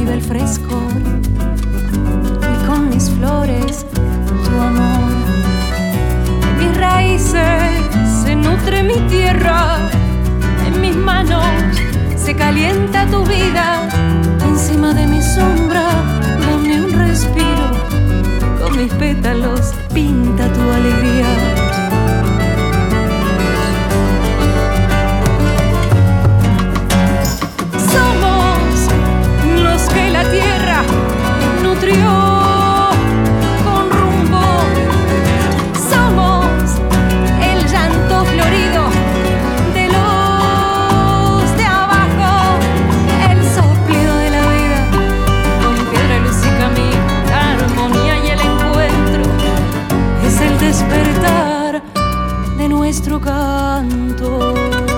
vive el frescor y con mis flores tu amor. En mis raíces se nutre mi tierra, en mis manos se calienta tu vida, encima de mi sombra dame un respiro, con mis pétalos pinta tu alegría. La tierra nutrió con rumbo, somos el llanto florido de los de abajo, el soplido de la vida, con piedra, luz y camino, la armonía y el encuentro, es el despertar de nuestro canto.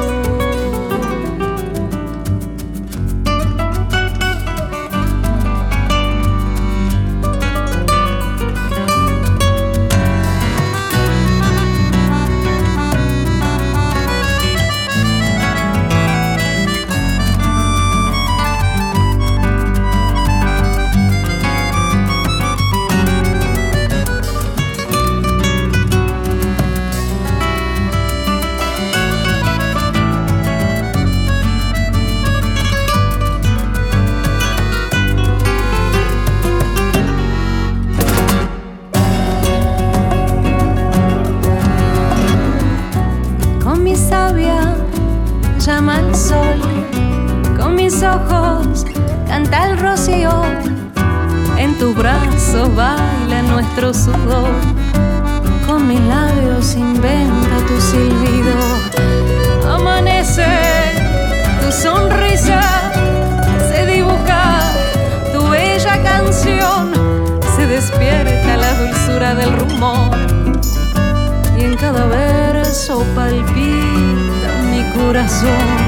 Llama el sol, con mis ojos canta el rocío, en tus brazos baila nuestro sudor, con mis labios inventa tu silbido. Amanece tu sonrisa, se dibuja tu bella canción, se despierta la dulzura del rumor y en cada verso palpita mi corazón.